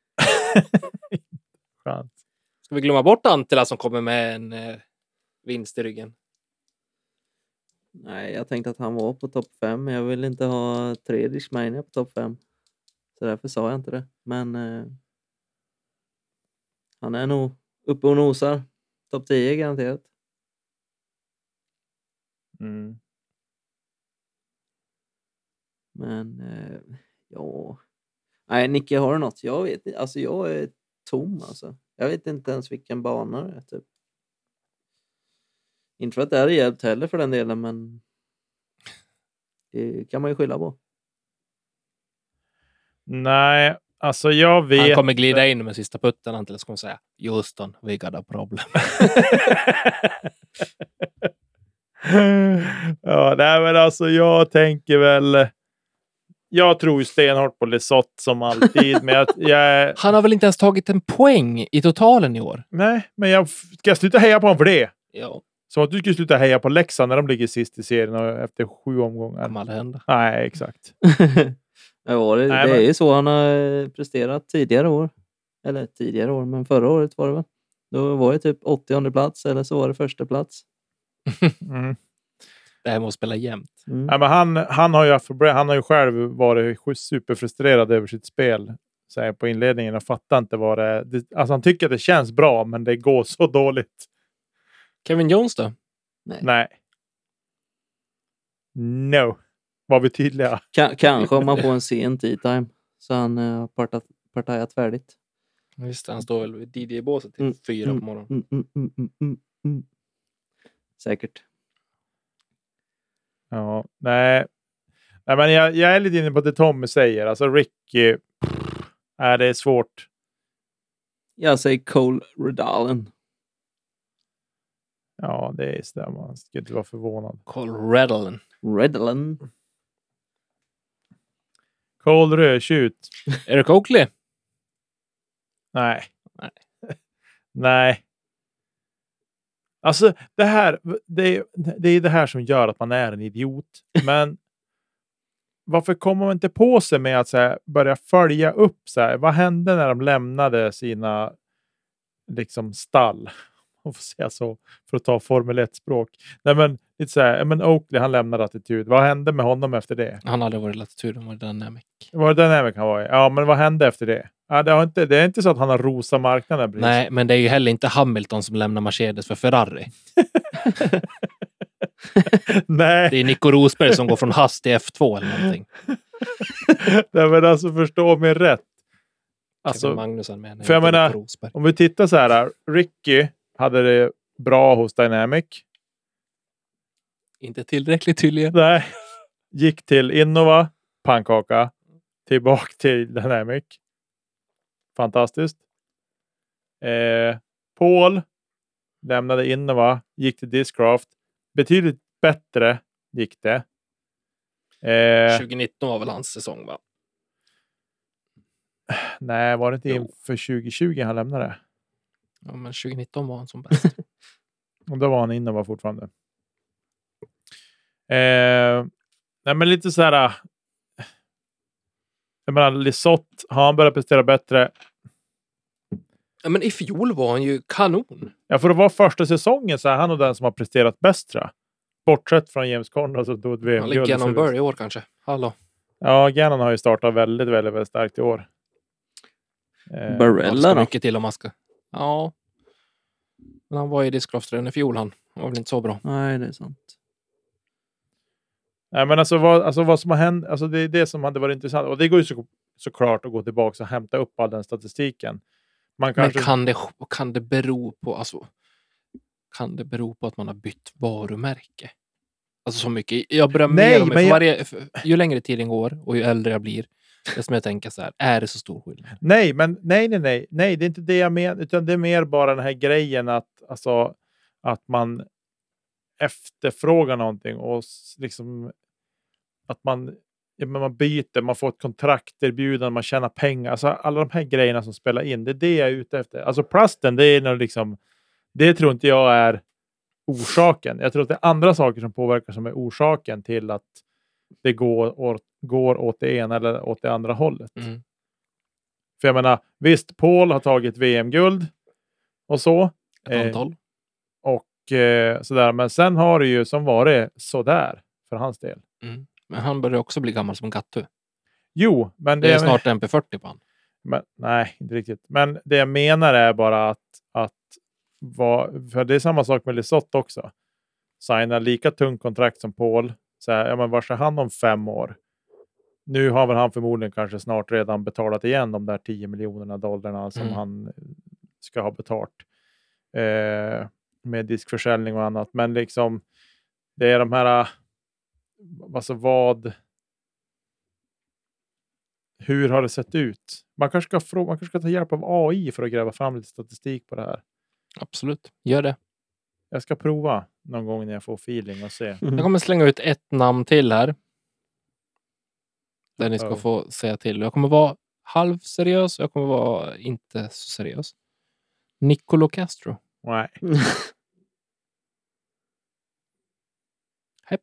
Ska vi glömma bort Antila som kommer med en vinst i ryggen? Nej, jag tänkte att han var på topp 5. Jag vill inte ha 3 Dishmania på topp 5. Så därför sa jag inte det. Men han är nog uppe och nosar. Topp 10 garanterat. Mm. Men ja. Nej, Nicke, har du något? Jag vet inte. Alltså jag är tom alltså. Jag vet inte ens vilken bana det är typ. Inte för att det är hjälpt heller för den delen, men det kan man ju skylla på. Nej, Alltså jag vet... Han kommer glida in med sista putten han till att säga Houston, we got a problem. Ja, nej, men alltså jag tänker väl... Jag tror ju stenhårt på Lisotte som alltid. Men Han har väl inte ens tagit en poäng i totalen i år? Nej, men ska jag sluta heja på honom för det? Ja. Som att du skulle sluta heja på Leksand när de ligger sist i serien efter 7 omgångar. Kan aldrig hända. Nej, exakt. Ja, det är ju så han har presterat tidigare år. Eller tidigare år, men förra året var det väl. Då var det typ 80:e plats eller så var det första plats. Mm. Det här måste spela jämnt. Mm. Ja, men han har ju själv varit superfrustrerad över sitt spel så här, på inledningen och fattar inte vad det alltså han tycker att det känns bra men det går så dåligt. Kevin Jones då? Nej. No. Var vi tydliga? Kanske om man får en sen tea-time så han har partajat färdigt. Visst, han står väl vid DJ-båset till 4 på morgonen. Säkert. Ja, nej men jag är lite inne på det Tommy säger. Alltså Ricky, det är svårt. Jag säger Cole Redalen. Ja, det är så man ska inte vara förvånad. Cole Redalen. Cole Rödtjut. Eric Oakley? Nej. Nej. Alltså det är det här som gör att man är en idiot. Men varför kommer man inte på sig med att så här, börja följa upp så här, vad hände när de lämnade sina liksom stall? Man får säga så för att ta Formel 1-språk. Nej men lite så här, men Oakley han lämnade Attitude. Vad hände med honom efter det? Han hade varit Latitude, han var Dynamic. Var det Dynamic han var i? Ja, men vad hände efter det? Ja, det är inte så att han har rosa marknaden. Precis. Nej, men det är ju heller inte Hamilton som lämnar Mercedes för Ferrari. Nej. Det är Nico Rosberg som går från Haas till F2 eller någonting. Nej, men alltså förstå mig rätt. Alltså, Magnusson med för jag menar, om vi tittar så här. Ricky hade det bra hos Dynamic. Inte tillräckligt tydligen. Nej. Gick till Innova, pannkaka. Tillbaka till Dynamic. Fantastiskt. Paul lämnade Innova, gick till Discraft. Betydligt bättre gick det. 2019 var väl hans säsong, va? Nej, var det inte inför 2020 han lämnade? Ja, men 2019 var han som bäst. Och då var han Innova fortfarande. Nej, men lite så här. Jag menar, Lisotte, har han börjat prestera bättre? Ja, men i fjol var han ju kanon. Ja, för det var första säsongen så är han och den som har presterat bäst, tror jag. Bortsett från James Conrad så då ett VM-guld. Han ligger genom Burr i år kanske. Hallå. Ja, Gannon har ju startat väldigt, väldigt, väldigt starkt i år. Barella då? Mycket till om man ska. Ja. Men han var i Discraft i fjol, han var väl inte så bra. Nej, det är sant. Nej, men alltså vad som har hänt, alltså det är det som hade varit intressant. Och det går ju såklart att gå tillbaka och hämta upp all den statistiken. Men kan det bero på, alltså, kan det bero på att man har bytt varumärke? Alltså så mycket. Jag börjar ju längre tiden går och ju äldre jag blir, det som jag tänker så här, är det så stor skillnad? Nej, det är inte det jag menar, utan det är mer bara den här grejen att man efterfrågar någonting och liksom att man byter, man får ett kontrakterbjudande, man tjänar pengar, alltså alla de här grejerna som spelar in, det är det jag är ute efter. Alltså plasten, det är liksom, det tror inte jag är orsaken. Jag tror att det är andra saker som påverkar som är orsaken till att det går åt det ena eller åt det andra hållet. Mm. För jag menar, visst, Paul har tagit VM-guld och så. Ett antal. Och sådär. Men sen har det ju som varit sådär för hans del. Mm. Men han börjar också bli gammal som Gattu. Jo, men det är snart MP40 på han. Men, nej, inte riktigt. Men det jag menar är bara för det är samma sak med Lisotte också. Signa lika tungt kontrakt som Paul. Så här, ja, men var ska han om 5 år? Nu har väl han förmodligen kanske snart redan betalat igen de där 10 miljonerna dollarna som han ska ha betalt. Med diskförsäljning och annat. Men liksom det är de här, alltså vad hur har det sett ut? Man kanske ska ta hjälp av AI för att gräva fram lite statistik på det här. Absolut, gör det. Jag ska prova någon gång när jag får feeling och se. Jag kommer slänga ut ett namn till här. Där ni ska få säga till. Jag kommer vara halvseriös. Jag kommer vara inte så seriös. Nicolo Castro. Nej. Hepp.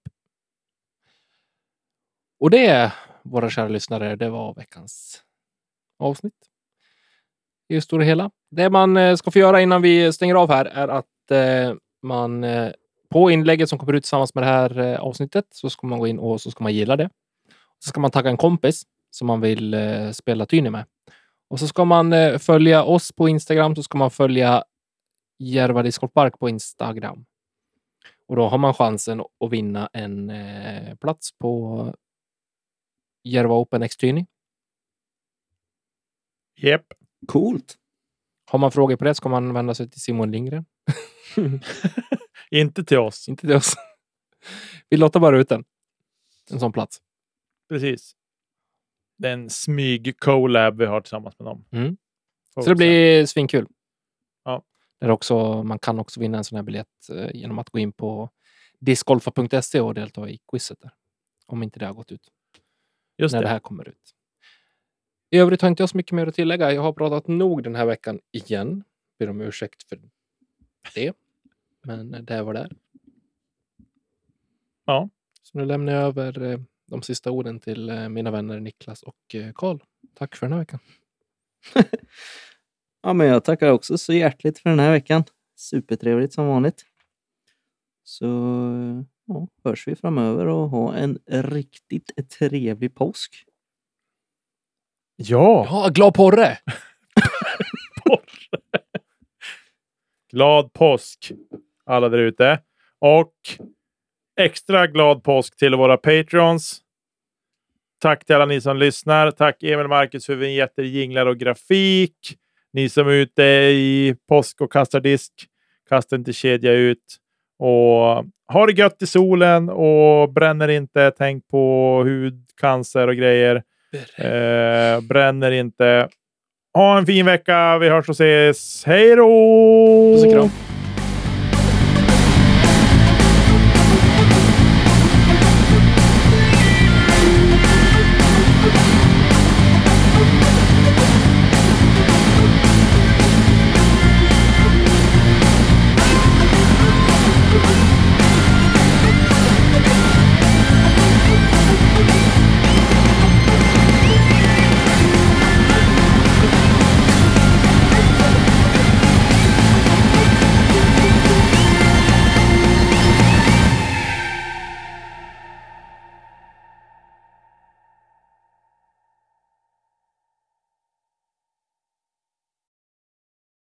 Och det, våra kära lyssnare, det var veckans avsnitt. I det stora hela. Det man ska få göra innan vi stänger av här är att man på inlägget som kommer ut tillsammans med det här avsnittet så ska man gå in och så ska man gilla det. Så ska man tagga en kompis som man vill spela Tyni med. Och så ska man följa oss på Instagram, så ska man följa Järva Discgolfpark på Instagram. Och då har man chansen att vinna en plats på Järva Open X Tyni. Japp. Coolt. Har man frågor på det ska man vända sig till Simon Lindgren. Inte till oss. Inte till oss. Vi låter bara ut en sån plats. Precis. Det är en smyg-collab vi har tillsammans med dem. Mm. Så det blir svinkul. Ja. Där också, man kan också vinna en sån här biljett genom att gå in på discgolfa.se och delta i quizet där. Om inte det har gått ut. Just när det här kommer ut. I övrigt har inte jag så mycket mer att tillägga. Jag har pratat nog den här veckan igen. Ber om ursäkt för det. Men det var där. Ja. Så nu lämnar jag över de sista orden till mina vänner Niklas och Karl. Tack för den här veckan. Ja, men jag tackar också så hjärtligt för den här veckan. Supertrevligt som vanligt. Så ja, hörs vi framöver och ha en riktigt trevlig påsk. Ja, glad porre! Glad påsk alla där ute. Och extra glad påsk till våra Patreons. Tack till alla ni som lyssnar. Tack Emil Marcus för vignetter, jinglar och grafik. Ni som är ute i påsk och kastar disk. Kasta inte kedja ut. Och ha det gött i solen och bränner inte. Tänk på hudcancer och grejer. Bränner inte. Ha en fin vecka. Vi hörs och ses. Hej då! Puss och kram.